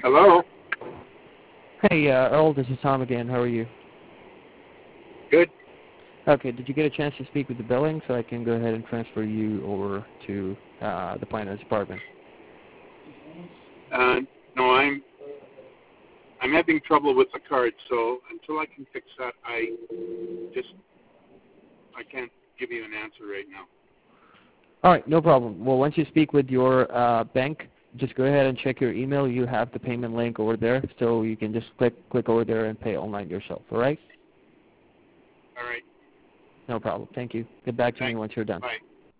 Hello. Hey, Earl, this is Tom again. How are you? Good. Okay, did you get a chance to speak with the billing so I can go ahead and transfer you over to the finance department? No, I'm having trouble with the card, so until I can fix that, I can't give you an answer right now. All right, no problem. Well, once you speak with your bank, just go ahead and check your email. You have the payment link over there, so you can just click over there and pay online yourself, all right? All right. No problem. Thank you. Get back to me Thanks. once you're done. Bye.